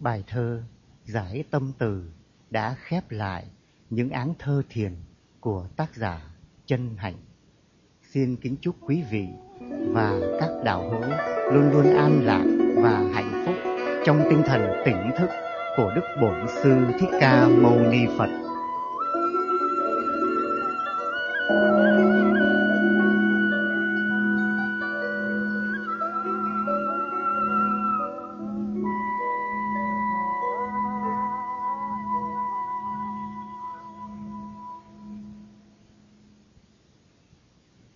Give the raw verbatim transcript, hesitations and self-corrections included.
Bài thơ Giải Tâm Từ đã khép lại những áng thơ thiền của tác giả Chân Hạnh. Xin kính chúc quý vị và các đạo hữu luôn luôn an lạc và hạnh phúc trong tinh thần tỉnh thức của Đức Bổn Sư Thích Ca Mâu Ni Phật.